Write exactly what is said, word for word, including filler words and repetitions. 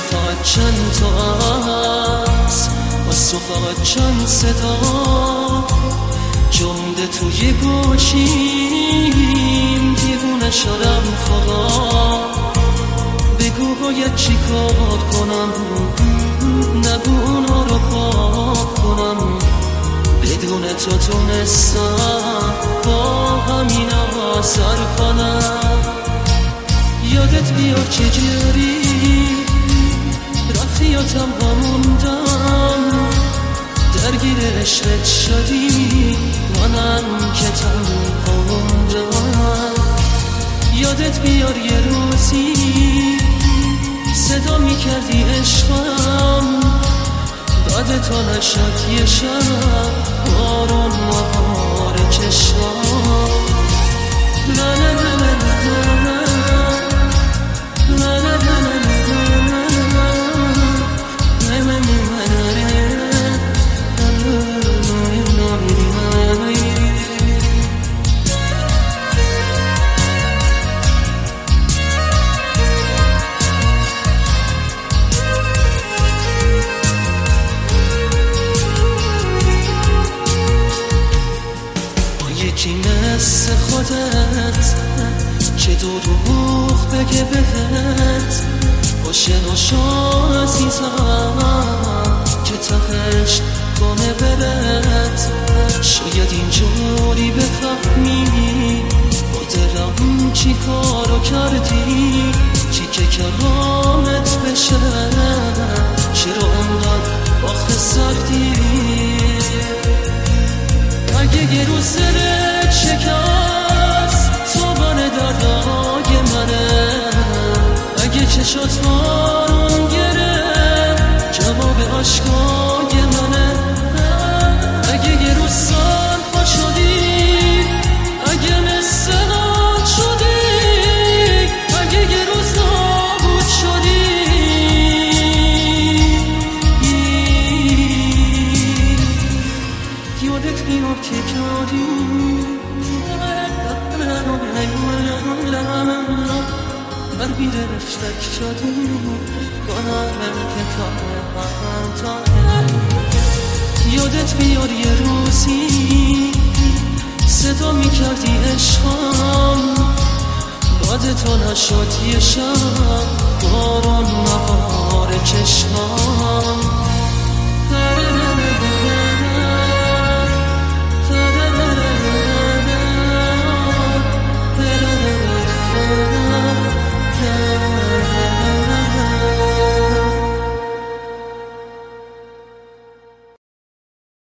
فقط چند تا هست، از تو فقط چند صدا جمده توی گوشیم، دیوونه شدم فقط. بگو باید چی کار کنم، نگو اونا رو پاک کنم. بدون تو تونستم با همین ها سر کنم. یادت بیاد چجوری رفتی یا تنها موندم، درگیر عشقت شدی منم که تنها موندم. یادت بیاد یه روزی صدا میکردی عشقم، بعد تو نشد یه شب بارون نهار چشمم. لا لا لا لا یکی مثل خودت که دروغ بگه بهت باشه ناشا عزیزم، که تهش کنه برت. شاید اینجوری بفهمی با دلم چی کارو کردی، چی که کرامت بشه. چرا انقدر آخه سردی؟ اگه یه روز سرت شکست تابان دردای منه، اگه چشات بارون گرفت جواب عشقای منه. اگه یه روز سالها شدی، اگه مثل آن شدی، اگه یه روز نابود شدی، یادت میاد که کردی بر بیره رفتک شدی کنم که تا یادت بیاد یه روزی صدا میکردی عشقم، بعد تو نشد یه شب بارون نهار